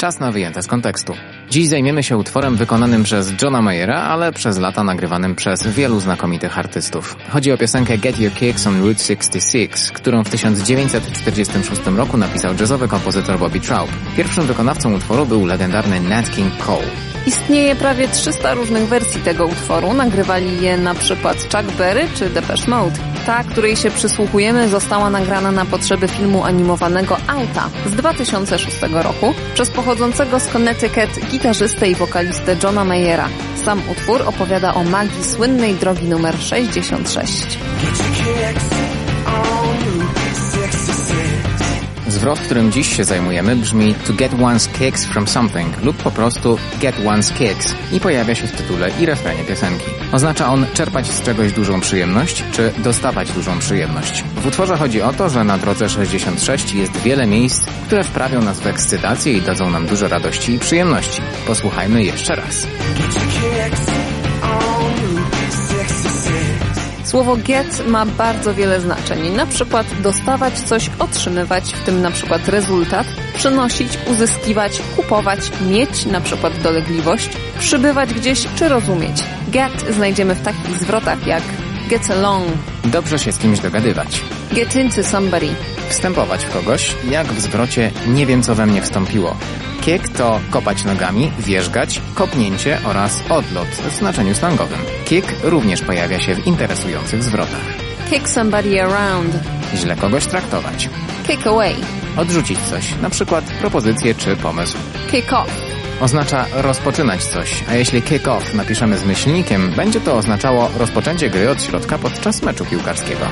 Czas na wyjęte z kontekstu. Dziś zajmiemy się utworem wykonanym przez Johna Mayera, ale przez lata nagrywanym przez wielu znakomitych artystów. Chodzi o piosenkę Get Your Kicks on Route 66, którą w 1946 roku napisał jazzowy kompozytor Bobby Troup. Pierwszym wykonawcą utworu był legendarny Nat King Cole. Istnieje prawie 300 różnych wersji tego utworu. Nagrywali je na przykład Chuck Berry czy Depeche Mode. Ta, której się przysłuchujemy, została nagrana na potrzeby filmu animowanego Auta z 2006 roku przez pochodzącego z Connecticut gitarzystę i wokalistę Johna Mayera. Sam utwór opowiada o magii słynnej drogi numer 66. Zwrot, którym dziś się zajmujemy, brzmi to get one's kicks from something lub po prostu get one's kicks i pojawia się w tytule i refrenie piosenki. Oznacza on czerpać z czegoś dużą przyjemność, czy dostawać dużą przyjemność. W utworze chodzi o to, że na drodze 66 jest wiele miejsc, które wprawią nas w ekscytację i dadzą nam dużo radości i przyjemności. Posłuchajmy jeszcze raz. Słowo get ma bardzo wiele znaczeń. Na przykład dostawać coś, otrzymywać, w tym na przykład rezultat, przynosić, uzyskiwać, kupować, mieć na przykład dolegliwość, przybywać gdzieś czy rozumieć. Get znajdziemy w takich zwrotach jak get along, dobrze się z kimś dogadywać, get into somebody, wstępować w kogoś, jak w zwrocie nie wiem co we mnie wstąpiło. Kick to kopać nogami, wierzgać, kopnięcie oraz odlot w znaczeniu slangowym. Kick również pojawia się w interesujących zwrotach. Kick somebody around, źle kogoś traktować. Kick away, odrzucić coś, na przykład propozycję czy pomysł. Kick off oznacza rozpoczynać coś, a jeśli kick off napiszemy z myślnikiem, będzie to oznaczało rozpoczęcie gry od środka podczas meczu piłkarskiego.